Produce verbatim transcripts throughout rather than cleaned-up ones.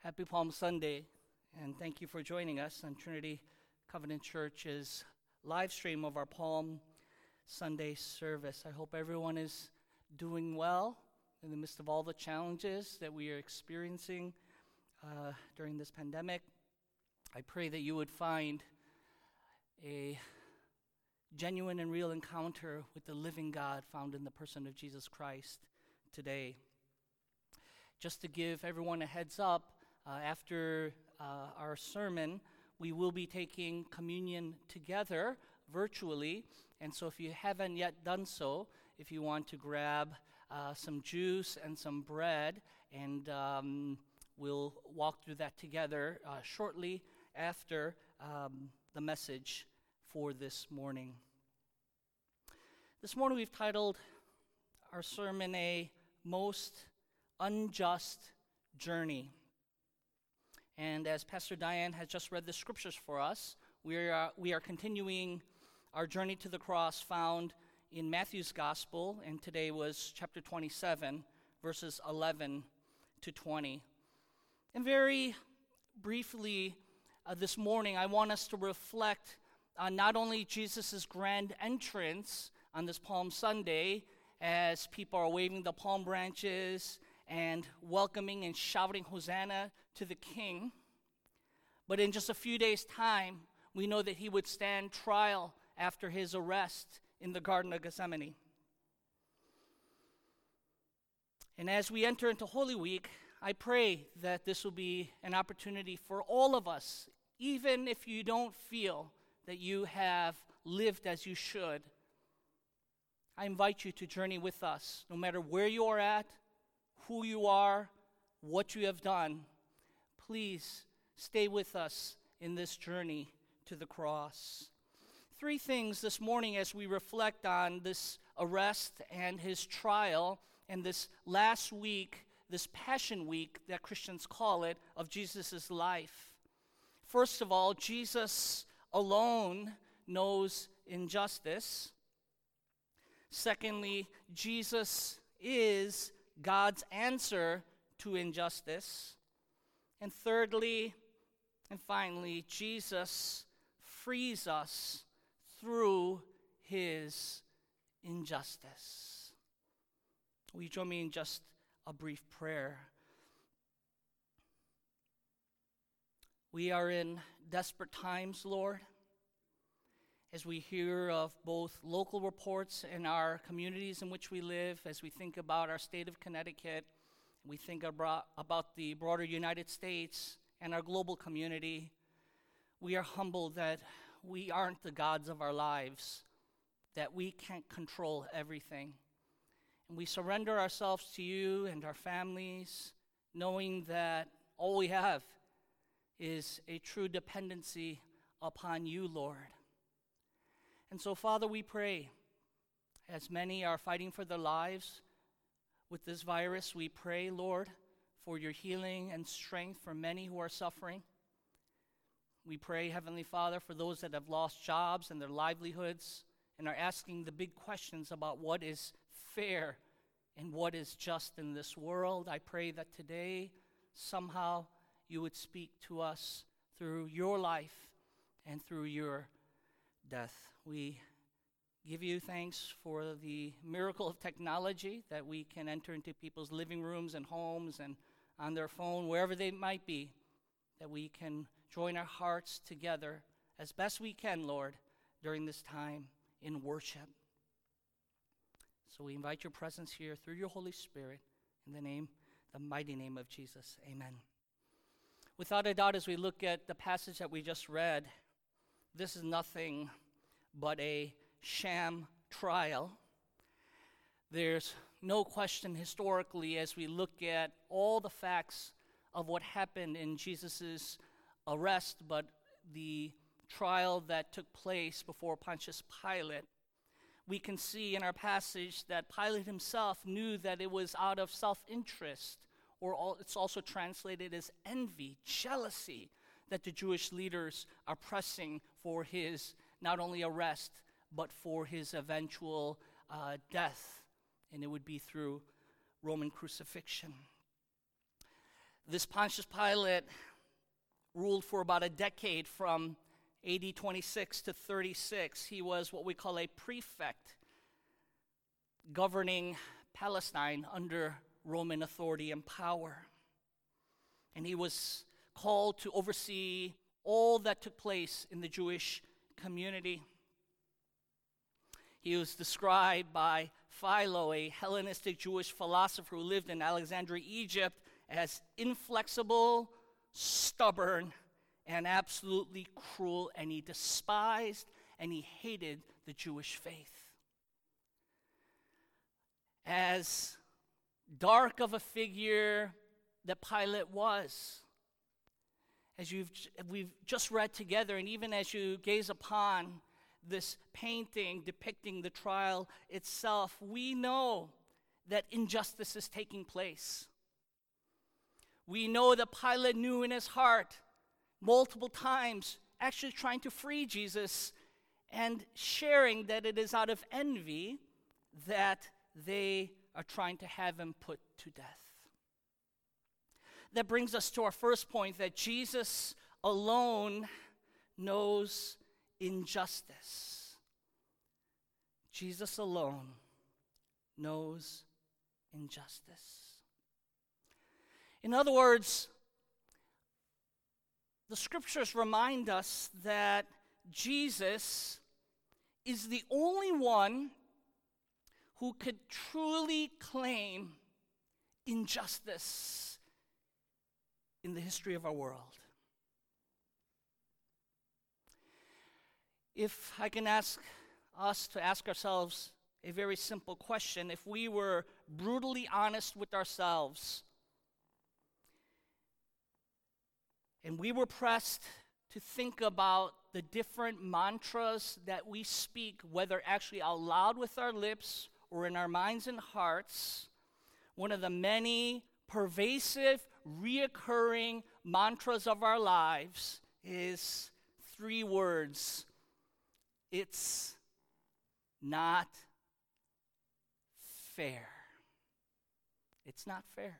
Happy Palm Sunday, and thank you for joining us on Trinity Covenant Church's live stream of our Palm Sunday service. I hope everyone is doing well in the midst of all the challenges that we are experiencing uh, during this pandemic. I pray that you would find a genuine and real encounter with the living God found in the person of Jesus Christ today. Just to give everyone a heads up, Uh, after uh, our sermon, we will be taking communion together virtually. And so if you haven't yet done so, if you want to grab uh, some juice and some bread, and um, we'll walk through that together uh, shortly after um, the message for this morning. This morning we've titled our sermon, A Most Unjust Journey. And as Pastor Diane has just read the scriptures for us, we are, we are continuing our journey to the cross found in Matthew's Gospel, and today was chapter twenty-seven, verses eleven to twenty. And very briefly uh, this morning, I want us to reflect on not only Jesus' grand entrance on this Palm Sunday, as people are waving the palm branches and welcoming and shouting Hosanna to the King. But in just a few days' time, we know that he would stand trial after his arrest in the Garden of Gethsemane. And as we enter into Holy Week, I pray that this will be an opportunity for all of us, even if you don't feel that you have lived as you should. I invite you to journey with us, no matter where you are at, who you are, what you have done. Please stay with us in this journey to the cross. Three things this morning as we reflect on this arrest and his trial and this last week, this Passion Week that Christians call it, of Jesus' life. First of all, Jesus alone knows injustice. Secondly, Jesus is God's answer to injustice. And thirdly, and finally, Jesus frees us through his injustice. Will you join me in just a brief prayer? We are in desperate times, Lord, as we hear of both local reports in our communities in which we live, as we think about our state of Connecticut, we think about, about the broader United States and our global community. We are humbled that we aren't the gods of our lives, that we can't control everything. And we surrender ourselves to you and our families, knowing that all we have is a true dependency upon you, Lord. And so, Father, we pray, as many are fighting for their lives with this virus, we pray, Lord, for your healing and strength for many who are suffering. We pray, Heavenly Father, for those that have lost jobs and their livelihoods and are asking the big questions about what is fair and what is just in this world. I pray that today, somehow, you would speak to us through your life and through your death. We give you thanks for the miracle of technology, that we can enter into people's living rooms and homes and on their phone, wherever they might be, that we can join our hearts together as best we can, Lord, during this time in worship. So we invite your presence here through your Holy Spirit in the name, the mighty name of Jesus. Amen. Without a doubt, as we look at the passage that we just read, this is nothing but a sham trial. There's no question historically, as we look at all the facts of what happened in Jesus' arrest, but the trial that took place before Pontius Pilate, we can see in our passage that Pilate himself knew that it was out of self-interest, or all, it's also translated as envy, jealousy, that the Jewish leaders are pressing for his not only arrest, but for his eventual uh, death, and it would be through Roman crucifixion. This Pontius Pilate ruled for about a decade from A D twenty-six to thirty-six. He was what we call a prefect, governing Palestine under Roman authority and power. And he was called to oversee all that took place in the Jewish community. He was described by Philo, a Hellenistic Jewish philosopher who lived in Alexandria, Egypt, as inflexible, stubborn, and absolutely cruel, and he despised and he hated the Jewish faith. As dark of a figure that Pilate was, as you've we've just read together, and even as you gaze upon this painting depicting the trial itself, we know that injustice is taking place. We know that Pilate knew in his heart multiple times, actually trying to free Jesus and sharing that it is out of envy that they are trying to have him put to death. That brings us to our first point, that Jesus alone knows injustice. Jesus alone knows injustice. In other words, the scriptures remind us that Jesus is the only one who could truly claim injustice in the history of our world. If I can ask us to ask ourselves a very simple question, if we were brutally honest with ourselves, and we were pressed to think about the different mantras that we speak, whether actually out loud with our lips or in our minds and hearts, one of the many pervasive, reoccurring mantras of our lives is three words. It's not fair. It's not fair.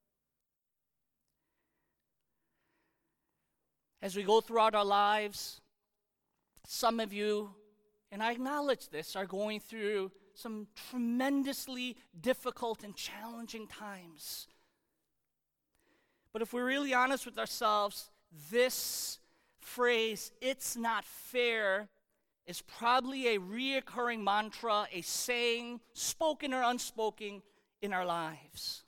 As we go throughout our lives, some of you, and I acknowledge this, are going through some tremendously difficult and challenging times. But if we're really honest with ourselves, this phrase, "it's not fair," is probably a reoccurring mantra, a saying, spoken or unspoken, in our lives.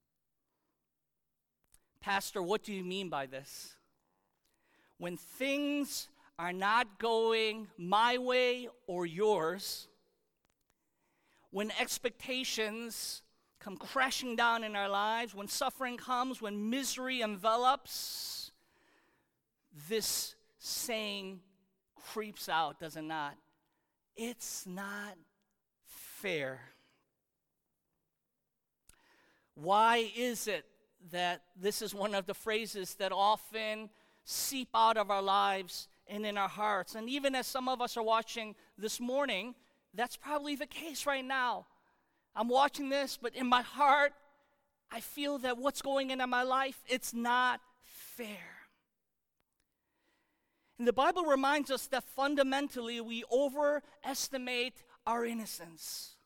Pastor, what do you mean by this? When things are not going my way or yours, when expectations come crashing down in our lives, when suffering comes, when misery envelops, this saying creeps out, does it not? It's not fair. Why is it that this is one of the phrases that often seep out of our lives and in our hearts? And even as some of us are watching this morning, that's probably the case right now. I'm watching this, but in my heart, I feel that what's going on in my life, it's not fair. And the Bible reminds us that fundamentally we overestimate our innocence.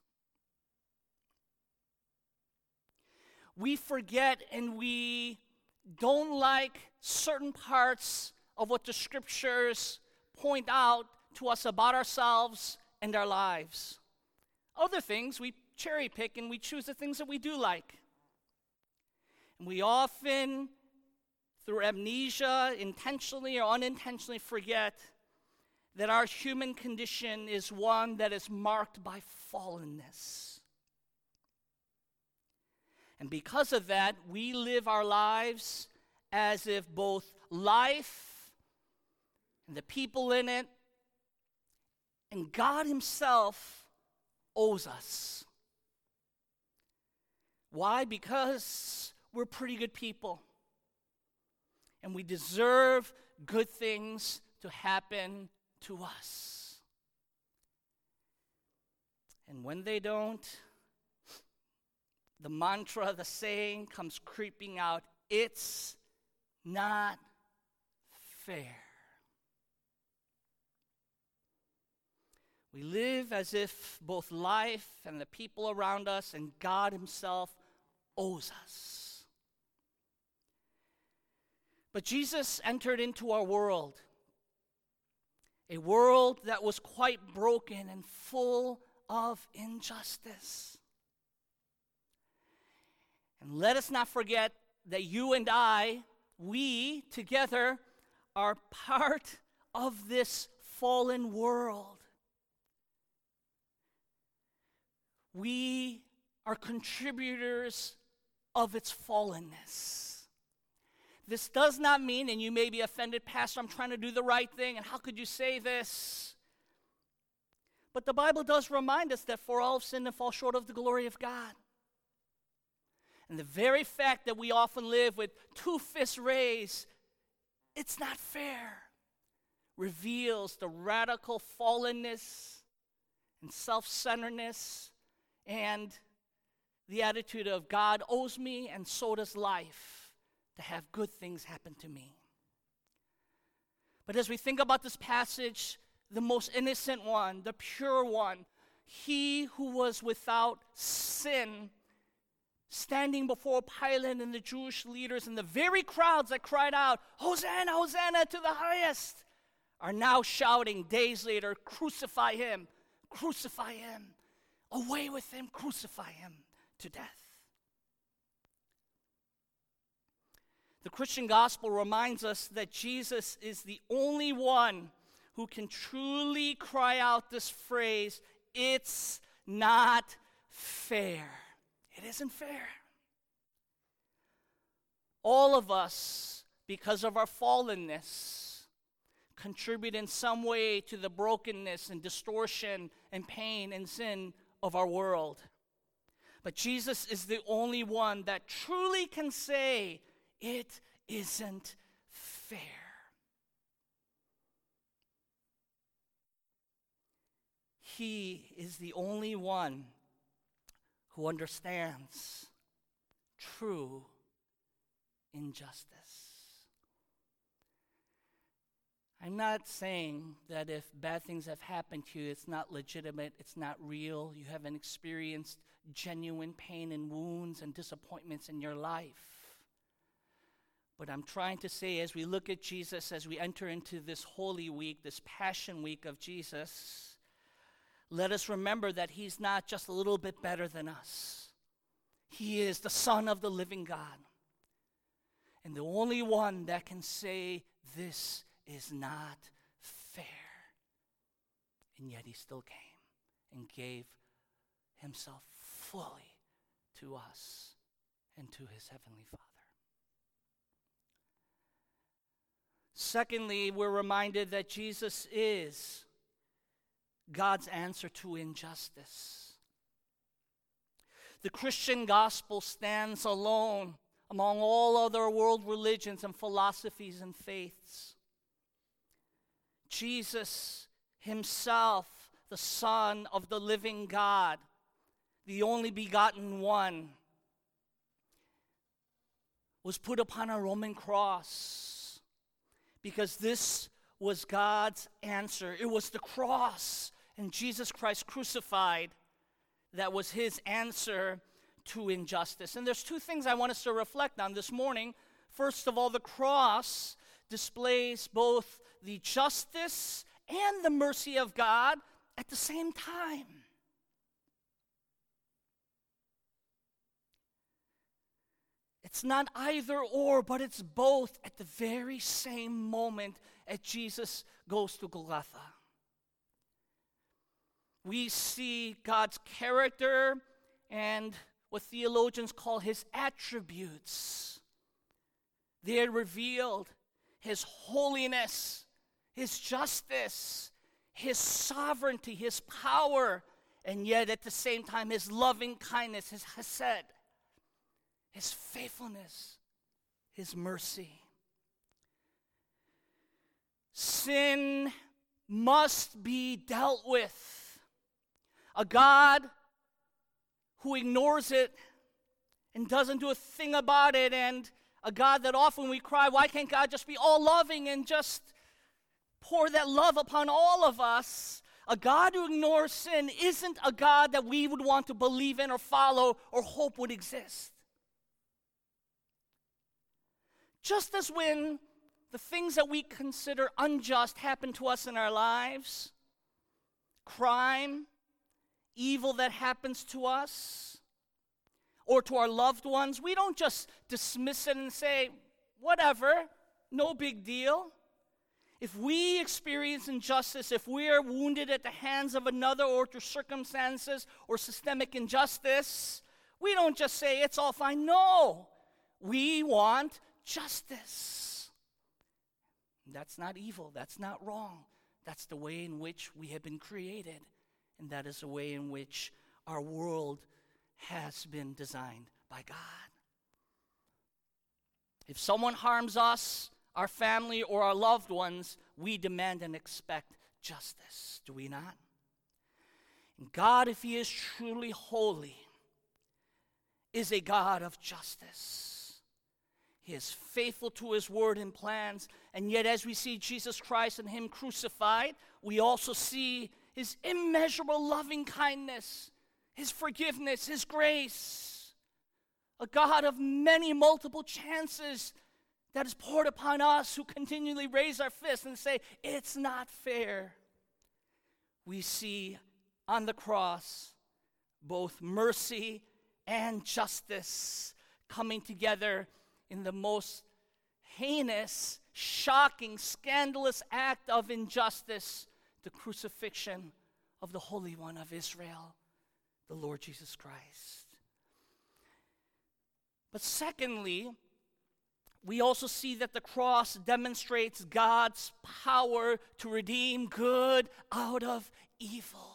We forget and we don't like certain parts of what the scriptures point out to us about ourselves and our lives. Other things we cherry pick and we choose the things that we do like. And we often, through amnesia, intentionally or unintentionally, forget that our human condition is one that is marked by fallenness. And because of that, we live our lives as if both life and the people in it and God himself owes us. Why? Because we're pretty good people. And we deserve good things to happen to us. And when they don't, the mantra, the saying comes creeping out, It's not fair. We live as if both life and the people around us and God himself owes us. But Jesus entered into our world, a world that was quite broken and full of injustice. And let us not forget that you and I, we together, are part of this fallen world. We are contributors of its fallenness. This does not mean, and you may be offended, Pastor, I'm trying to do the right thing, and how could you say this? But the Bible does remind us that for all have sinned and fall short of the glory of God. And the very fact that we often live with two fists raised, it's not fair, reveals the radical fallenness and self-centeredness and the attitude of God owes me and so does life to have good things happen to me. But as we think about this passage, the most innocent one, the pure one, he who was without sin, standing before Pilate and the Jewish leaders and the very crowds that cried out, Hosanna, Hosanna to the highest, are now shouting days later, crucify him, crucify him. Away with him, crucify him to death. The Christian gospel reminds us that Jesus is the only one who can truly cry out this phrase, it's not fair. It isn't fair. All of us, because of our fallenness, contribute in some way to the brokenness and distortion and pain and sin of our world. But Jesus is the only one that truly can say, it isn't fair. He is the only one who understands true injustice. I'm not saying that if bad things have happened to you, it's not legitimate, it's not real, you haven't experienced genuine pain and wounds and disappointments in your life. But I'm trying to say, as we look at Jesus, as we enter into this Holy Week, this Passion Week of Jesus, let us remember that he's not just a little bit better than us. He is the Son of the living God. And the only one that can say this is not fair. And yet he still came and gave himself fully to us and to his heavenly Father. Secondly, we're reminded that Jesus is God's answer to injustice. The Christian gospel stands alone among all other world religions and philosophies and faiths. Jesus himself, the Son of the living God, the only begotten one, was put upon a Roman cross because this was God's answer. It was the cross and Jesus Christ crucified that was his answer to injustice. And there's two things I want us to reflect on this morning. First of all, the cross displays both the justice and the mercy of God at the same time. It's not either or, but it's both at the very same moment as Jesus goes to Golgotha. We see God's character and what theologians call his attributes. They are revealed his holiness, his justice, his sovereignty, his power, and yet at the same time his loving kindness, his chesed, his faithfulness, his mercy. Sin must be dealt with. A God who ignores it and doesn't do a thing about it, and A God that often we cry, why can't God just be all loving and just pour that love upon all of us? A God who ignores sin isn't a God that we would want to believe in or follow or hope would exist. Just as when the things that we consider unjust happen to us in our lives, crime, evil that happens to us, or to our loved ones, we don't just dismiss it and say, whatever, no big deal. If we experience injustice, if we are wounded at the hands of another or through circumstances or systemic injustice, we don't just say it's all fine. No, we want justice. That's not evil. That's not wrong. That's the way in which we have been created. And that is the way in which our world has been designed by God. If someone harms us, our family, or our loved ones, we demand and expect justice, do we not? And God, if He is truly holy, is a God of justice. He is faithful to His word and plans, and yet as we see Jesus Christ and Him crucified, we also see His immeasurable loving kindness, His forgiveness, His grace, a God of many multiple chances that is poured upon us who continually raise our fists and say, it's not fair. We see on the cross both mercy and justice coming together in the most heinous, shocking, scandalous act of injustice, the crucifixion of the Holy One of Israel, the Lord Jesus Christ. But secondly, we also see that the cross demonstrates God's power to redeem good out of evil.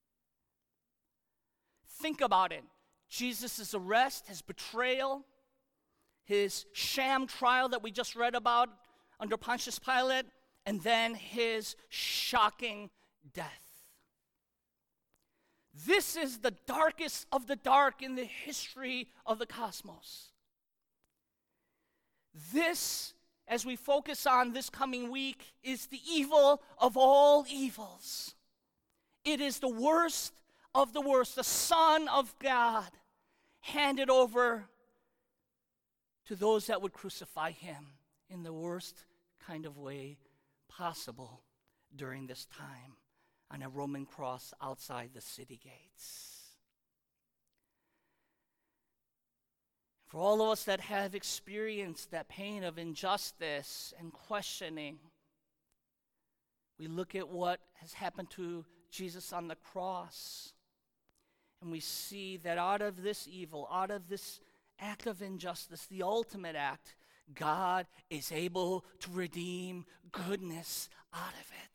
Think about it. Jesus' arrest, His betrayal, His sham trial that we just read about under Pontius Pilate, and then His shocking death. This is the darkest of the dark in the history of the cosmos. This, as we focus on this coming week, is the evil of all evils. It is the worst of the worst, the Son of God, handed over to those that would crucify Him in the worst kind of way possible during this time on a Roman cross outside the city gates. For all of us that have experienced that pain of injustice and questioning, we look at what has happened to Jesus on the cross, and we see that out of this evil, out of this act of injustice, the ultimate act, God is able to redeem goodness out of it.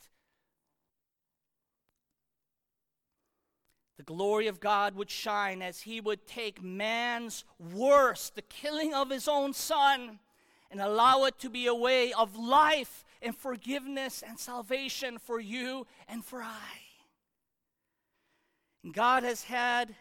The glory of God would shine as He would take man's worst, the killing of His own Son, and allow it to be a way of life and forgiveness and salvation for you and for I. And God has had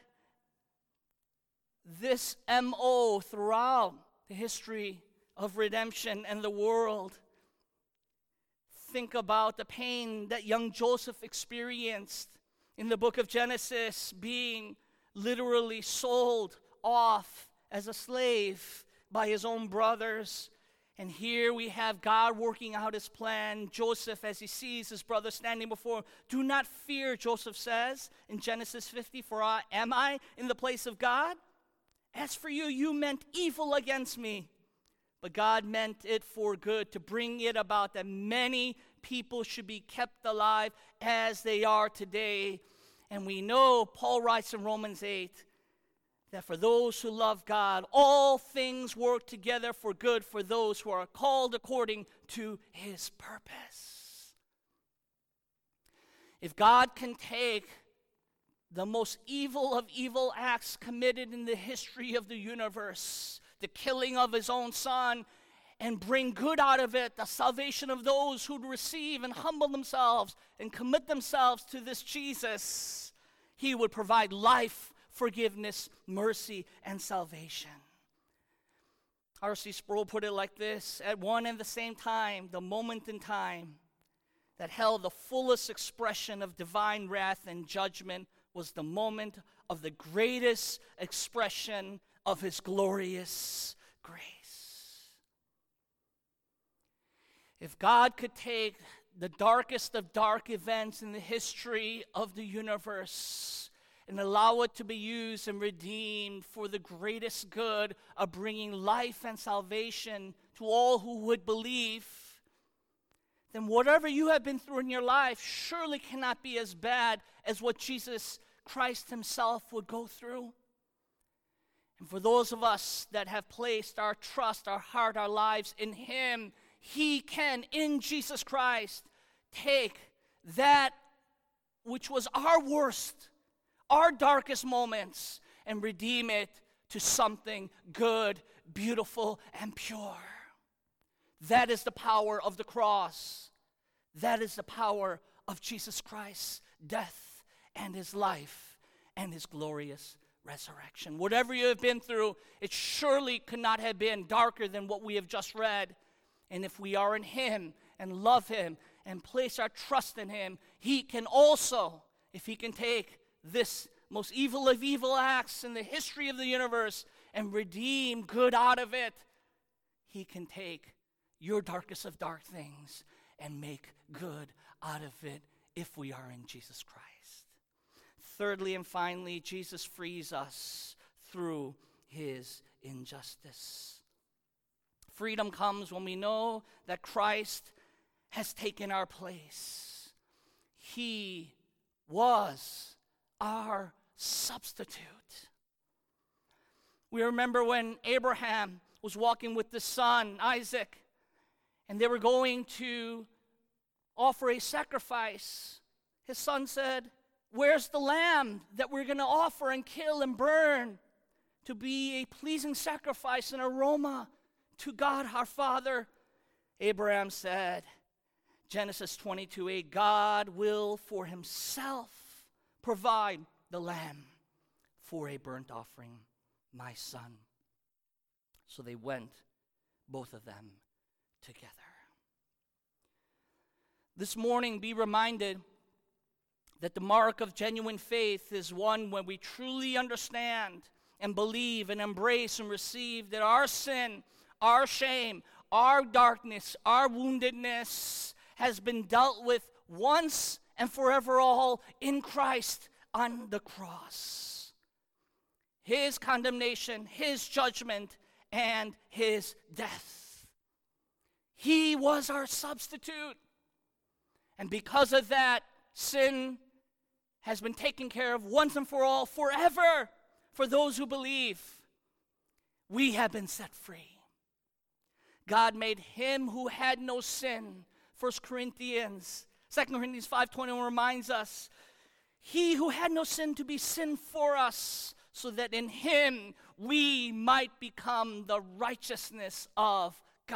this M O throughout the history of redemption and the world. Think about the pain that young Joseph experienced in the book of Genesis, being literally sold off as a slave by his own brothers. And here we have God working out His plan. Joseph, as he sees his brother standing before him, do not fear, Joseph says in Genesis fifty, for I, am I in the place of God? As for you, you meant evil against me, but God meant it for good, to bring it about that many people should be kept alive as they are today. And we know, Paul writes in Romans eight, that for those who love God, all things work together for good for those who are called according to His purpose. If God can take the most evil of evil acts committed in the history of the universe, the killing of His own Son, and bring good out of it, the salvation of those who receive and humble themselves and commit themselves to this Jesus, He would provide life, forgiveness, mercy, and salvation. R C Sproul put it like this: at one and the same time, the moment in time that held the fullest expression of divine wrath and judgment was the moment of the greatest expression of his glorious grace. If God could take the darkest of dark events in the history of the universe and allow it to be used and redeemed for the greatest good of bringing life and salvation to all who would believe, then whatever you have been through in your life surely cannot be as bad as what Jesus Christ himself would go through. And for those of us that have placed our trust, our heart, our lives in him, he can, in Jesus Christ, take that which was our worst, our darkest moments, and redeem it to something good, beautiful, and pure. That is the power of the cross. That is the power of Jesus Christ's death and his life and his glorious resurrection. Whatever you have been through, it surely could not have been darker than what we have just read. And if we are in him and love him and place our trust in him, he can also, if he can take this most evil of evil acts in the history of the universe and redeem good out of it, he can take your darkest of dark things and make good out of it if we are in Jesus Christ. Thirdly and finally, Jesus frees us through his injustice. Freedom comes when we know that Christ has taken our place. He was our substitute. We remember when Abraham was walking with his son, Isaac, and they were going to offer a sacrifice. His son said, "Where's the lamb that we're going to offer and kill and burn to be a pleasing sacrifice, an aroma to God our Father?" Abraham said, Genesis twenty-two eight, "God will for himself provide the lamb for a burnt offering, my son." So they went, both of them, together. This morning, be reminded that the mark of genuine faith is one when we truly understand and believe and embrace and receive that our sin, our shame, our darkness, our woundedness has been dealt with once and forever all in Christ on the cross. His condemnation, his judgment, and his death. He was our substitute. And because of that, sin has been taken care of once and for all, forever, for those who believe. We have been set free. God made him who had no sin. First Corinthians, Second Corinthians five twenty-one reminds us, he who had no sin to be sin for us, so that in him we might become the righteousness of God.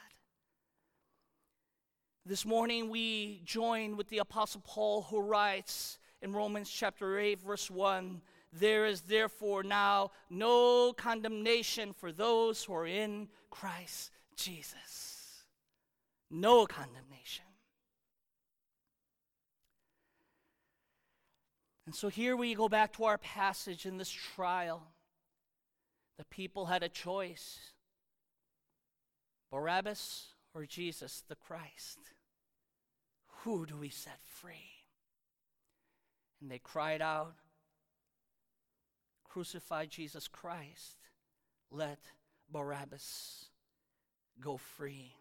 This morning we join with the Apostle Paul, who writes in Romans chapter eight, verse one, "There is therefore now no condemnation for those who are in Christ Jesus." No condemnation. And so here we go back to our passage in this trial. The people had a choice: Barabbas or Jesus the Christ. Who do we set free? And they cried out, "Crucify Jesus Christ. Let Barabbas go free."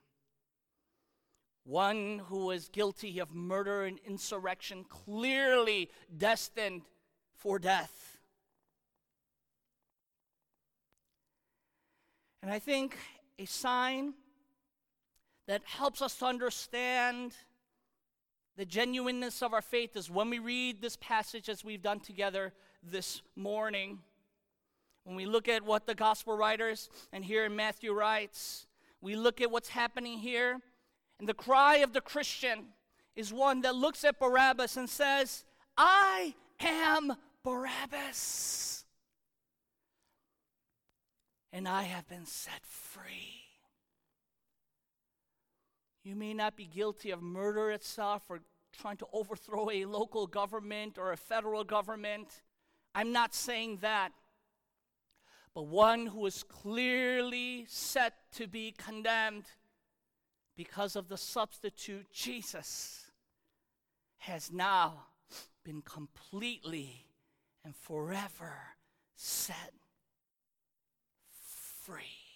One who was guilty of murder and insurrection, clearly destined for death. And I think a sign that helps us to understand the genuineness of our faith is when we read this passage as we've done together this morning. When we look at what the gospel writers and here in Matthew writes, we look at what's happening here. And the cry of the Christian is one that looks at Barabbas and says, "I am Barabbas." and I have been set free. You may not be guilty of murder itself or trying to overthrow a local government or a federal government. I'm not saying that. But one who is clearly set to be condemned because of the substitute Jesus has now been completely and forever set free.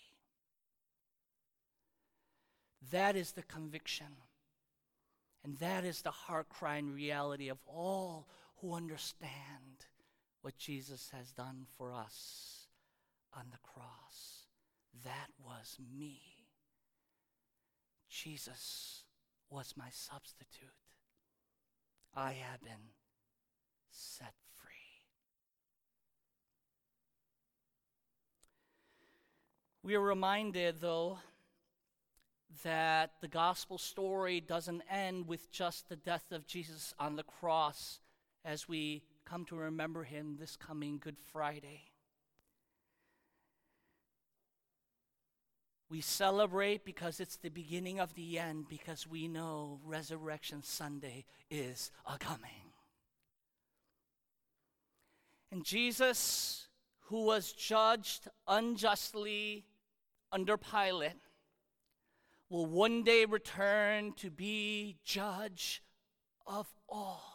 That is the conviction, and that is the heart cry and reality of all who understand what Jesus has done for us on the cross. That was me. Jesus was my substitute. I have been set free. We are reminded, though, that the gospel story doesn't end with just the death of Jesus on the cross as we come to remember him this coming Good Friday. We celebrate because it's the beginning of the end, because we know Resurrection Sunday is a-coming. And Jesus, who was judged unjustly under Pilate, will one day return to be judge of all.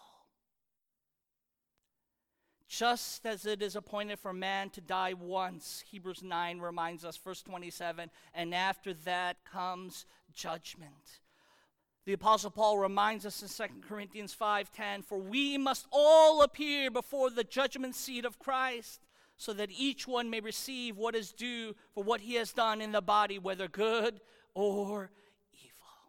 Just as it is appointed for man to die once, Hebrews nine reminds us, verse twenty-seven, and after that comes judgment. The Apostle Paul reminds us in Second Corinthians five ten, for we must all appear before the judgment seat of Christ, so that each one may receive what is due for what he has done in the body, whether good or evil.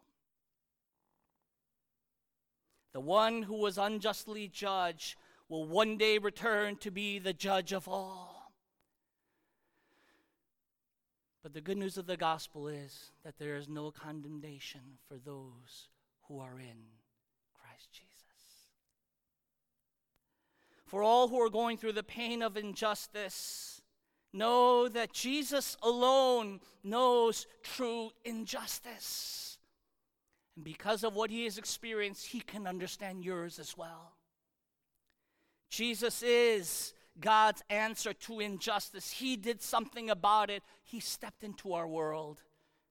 The one who was unjustly judged will one day return to be the judge of all. But the good news of the gospel is that there is no condemnation for those who are in Christ Jesus. For all who are going through the pain of injustice, know that Jesus alone knows true injustice. And because of what he has experienced, he can understand yours as well. Jesus is God's answer to injustice. He did something about it. He stepped into our world.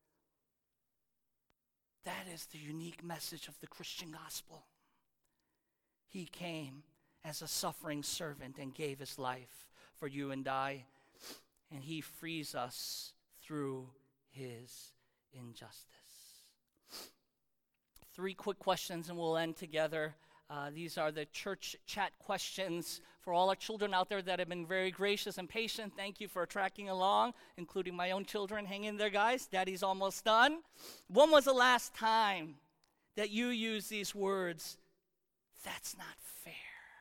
That is the unique message of the Christian gospel. He came as a suffering servant and gave his life for you and I, and he frees us through his injustice. Three quick questions and we'll end together. Uh, these are the church chat questions for all our children out there that have been very gracious and patient. Thank you for tracking along, including my own children. Hang in there, guys. Daddy's almost done. When was the last time that you used these words, "That's not fair"?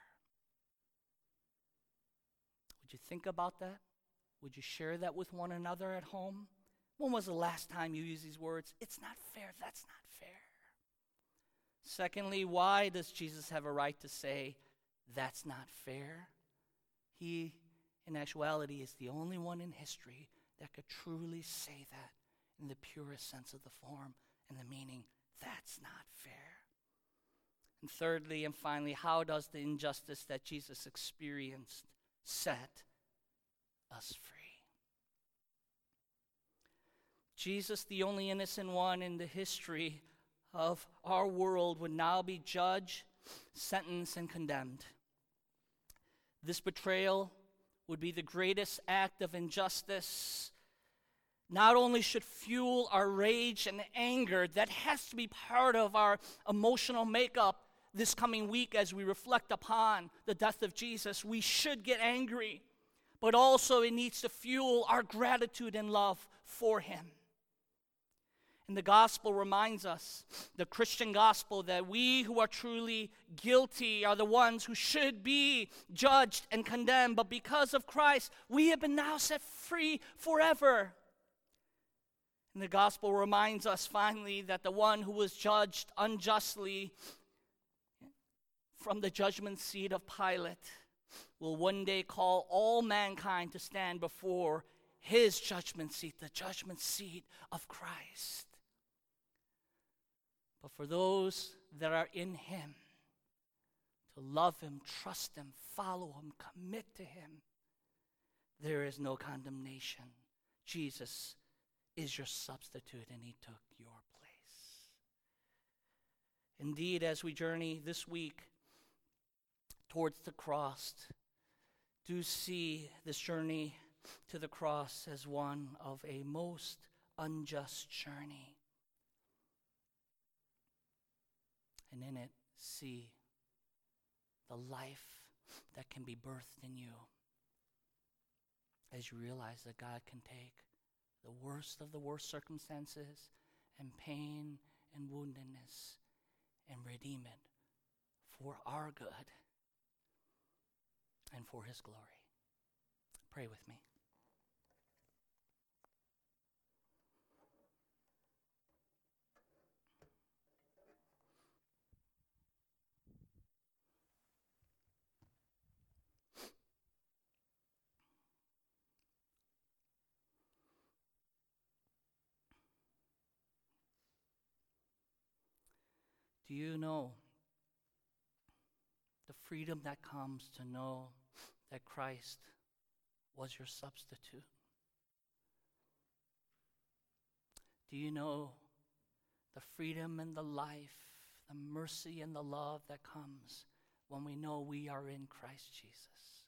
Would you think about that? Would you share that with one another at home? When was the last time you used these words? It's not fair. That's not fair. Secondly, why does Jesus have a right to say, that's not fair? He, in actuality, is the only one in history that could truly say that in the purest sense of the form and the meaning, that's not fair. And thirdly and finally, how does the injustice that Jesus experienced set us free? Jesus, the only innocent one in the history of our world, would now be judged, sentenced, and condemned. This betrayal would be the greatest act of injustice. Not only should fuel our rage and anger, that has to be part of our emotional makeup this coming week as we reflect upon the death of Jesus. We should get angry, but also it needs to fuel our gratitude and love for him. And the gospel reminds us, the Christian gospel, that we who are truly guilty are the ones who should be judged and condemned. But because of Christ, we have been now set free forever. And the gospel reminds us finally that the one who was judged unjustly from the judgment seat of Pilate will one day call all mankind to stand before his judgment seat, the judgment seat of Christ. But for those that are in him, to love him, trust him, follow him, commit to him, there is no condemnation. Jesus is your substitute, and he took your place. Indeed, as we journey this week towards the cross, do see this journey to the cross as one of a most unjust journey. And in it, see the life that can be birthed in you as you realize that God can take the worst of the worst circumstances and pain and woundedness and redeem it for our good and for his glory. Pray with me. Do you know the freedom that comes to know that Christ was your substitute? Do you know the freedom and the life, the mercy and the love that comes when we know we are in Christ Jesus?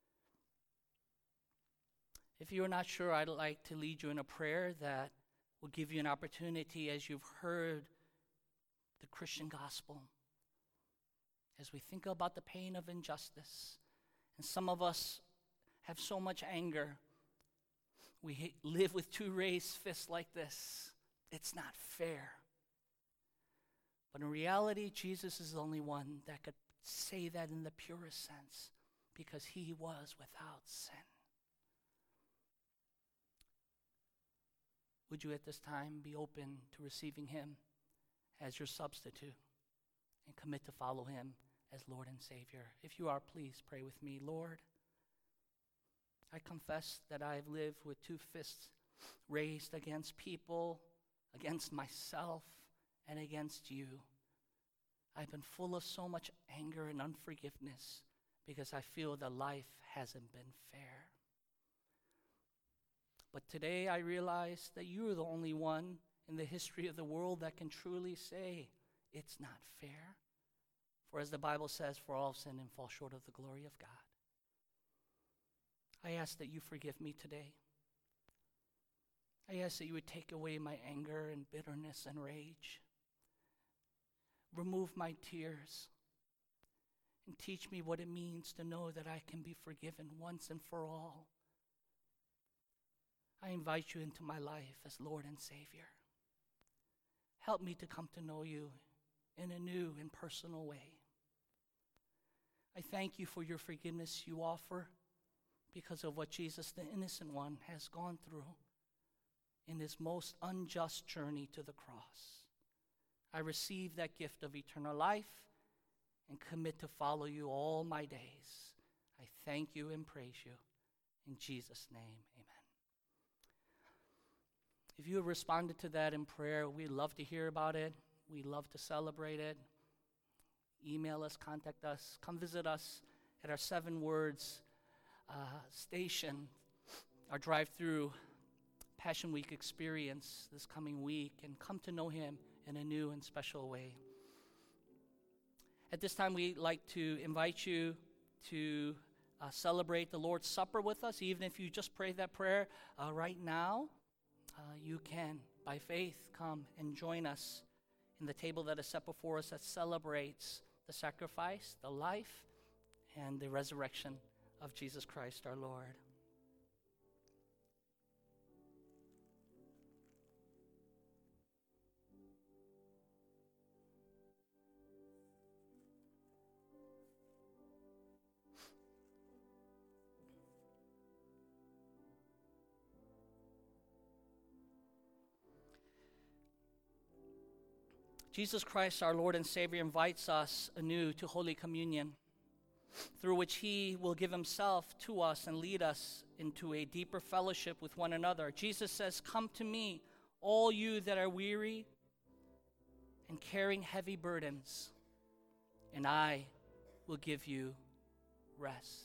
If you are not sure, I'd like to lead you in a prayer that will give you an opportunity as you've heard the Christian gospel. As we think about the pain of injustice, and some of us have so much anger, we live with two raised fists like this. It's not fair. But in reality, Jesus is the only one that could say that in the purest sense, because he was without sin. Would you at this time be open to receiving him as your substitute and commit to follow him as Lord and Savior? If you are, please pray with me. Lord, I confess that I have lived with two fists raised against people, against myself, and against you. I've been full of so much anger and unforgiveness because I feel that life hasn't been fair. But today I realize that you are the only one in the history of the world that can truly say it's not fair. For as the Bible says, for all have sinned and fall short of the glory of God. I ask that you forgive me today. I ask that you would take away my anger and bitterness and rage. Remove my tears and teach me what it means to know that I can be forgiven once and for all. I invite you into my life as Lord and Savior. Help me to come to know you in a new and personal way. I thank you for your forgiveness you offer because of what Jesus, the innocent one, has gone through in his most unjust journey to the cross. I receive that gift of eternal life and commit to follow you all my days. I thank you and praise you. In Jesus' name, amen. If you have responded to that in prayer, we'd love to hear about it. We love to celebrate it. Email us, contact us, come visit us at our Seven Words uh, station, our drive-through Passion Week experience this coming week, and come to know him in a new and special way. At this time, we'd like to invite you to uh, celebrate the Lord's Supper with us. Even if you just prayed that prayer uh, right now, uh, you can, by faith, come and join us in the table that is set before us that celebrates the sacrifice, the life, and the resurrection of Jesus Christ our Lord. Jesus Christ, our Lord and Savior, invites us anew to Holy Communion. through which he will give himself to us and lead us into a deeper fellowship with one another. Jesus says, "Come to me, all you that are weary and carrying heavy burdens, and I will give you rest."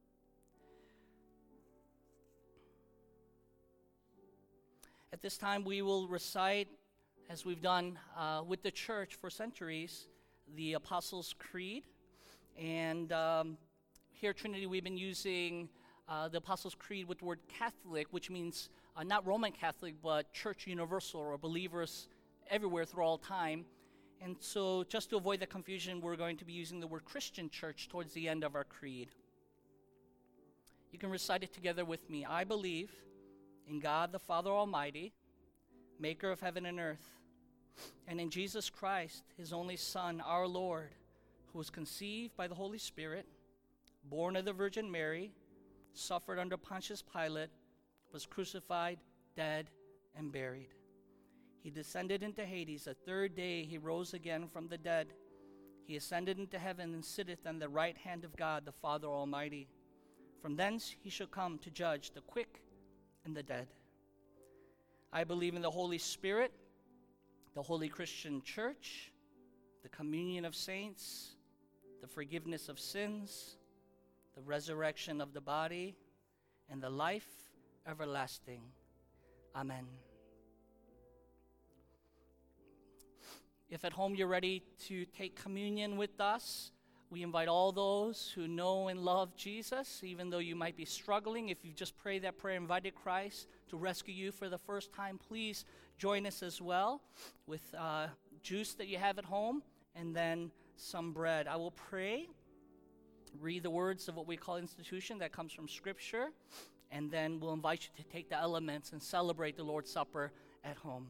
At this time, we will recite, as we've done uh, with the church for centuries, the Apostles' Creed. And um, here at Trinity, we've been using uh, the Apostles' Creed with the word Catholic, which means uh, not Roman Catholic, but Church Universal, or believers everywhere through all time. And so just to avoid the confusion, we're going to be using the word Christian church towards the end of our creed. You can recite it together with me. I believe in God the Father Almighty, maker of heaven and earth, and in Jesus Christ, his only Son, our Lord, who was conceived by the Holy Spirit, born of the Virgin Mary, suffered under Pontius Pilate, was crucified, dead, and buried. He descended into Hades. The third day he rose again from the dead. He ascended into heaven and sitteth on the right hand of God, the Father Almighty. From thence he shall come to judge the quick and the dead. I believe in the Holy Spirit, the holy Christian church, the communion of saints, the forgiveness of sins, the resurrection of the body, and the life everlasting. Amen. If at home you're ready to take communion with us, we invite all those who know and love Jesus, even though you might be struggling. If you've just prayed that prayer, invited Christ to rescue you for the first time, please join us as well with uh, juice that you have at home and then some bread. I will pray, read the words of what we call institution that comes from Scripture, and then we'll invite you to take the elements and celebrate the Lord's Supper at home.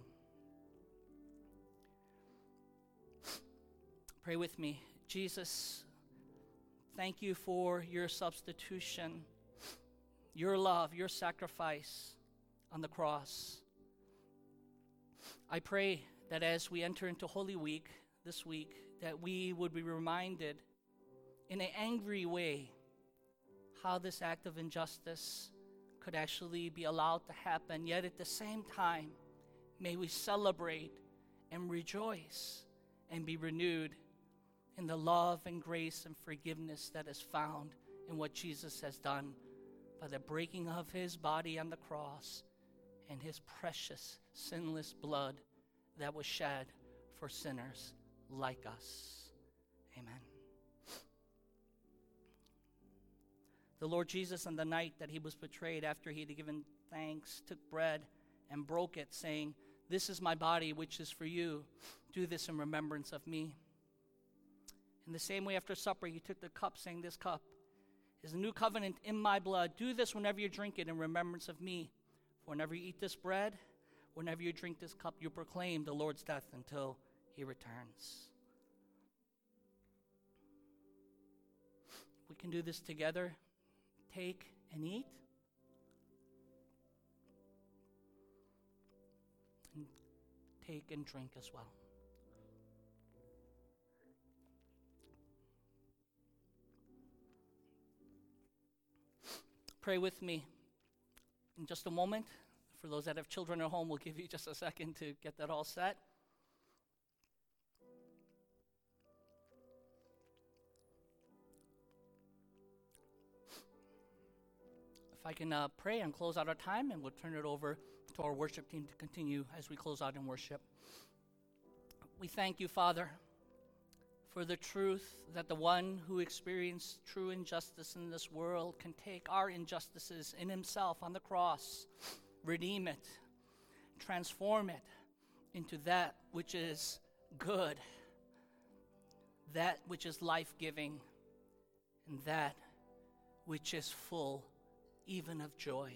Pray with me. Jesus, thank you for your substitution, your love, your sacrifice on the cross. I pray that as we enter into Holy Week this week, that we would be reminded in an angry way how this act of injustice could actually be allowed to happen, yet at the same time, may we celebrate and rejoice and be renewed in the love and grace and forgiveness that is found in what Jesus has done by the breaking of his body on the cross and his precious, sinless blood that was shed for sinners like us. Amen. The Lord Jesus, on the night that he was betrayed, after he had given thanks, took bread and broke it, saying, "This is my body, which is for you. Do this in remembrance of me." In the same way, after supper, he took the cup, saying, "This cup is a new covenant in my blood. Do this whenever you drink it in remembrance of me. For whenever you eat this bread, whenever you drink this cup, you proclaim the Lord's death until he returns." We can do this together. Take and eat. And take and drink as well. Pray with me in just a moment. For those that have children at home, we'll give you just a second to get that all set. If I can uh, pray and close out our time, and we'll turn it over to our worship team to continue as we close out in worship. We thank you, Father, for the truth that the one who experienced true injustice in this world can take our injustices in himself on the cross, redeem it, transform it into that which is good, that which is life-giving, and that which is full even of joy.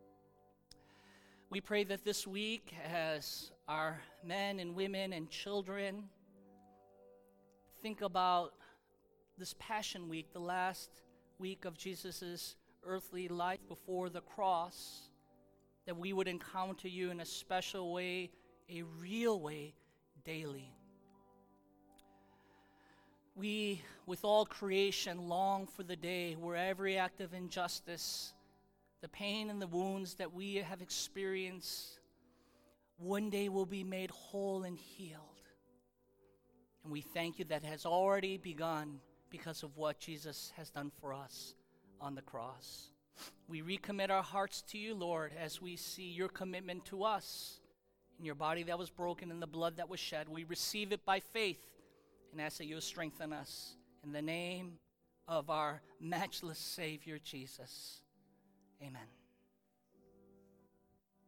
We pray that this week, as our men and women and children think about this Passion Week, the last week of Jesus' earthly life before the cross, that we would encounter you in a special way, a real way, daily. We, with all creation, long for the day where every act of injustice, the pain and the wounds that we have experienced, one day will be made whole and healed. And we thank you that has already begun because of what Jesus has done for us on the cross. We recommit our hearts to you, Lord, as we see your commitment to us in your body that was broken and the blood that was shed. We receive it by faith and ask that you strengthen us in the name of our matchless Savior, Jesus. Amen.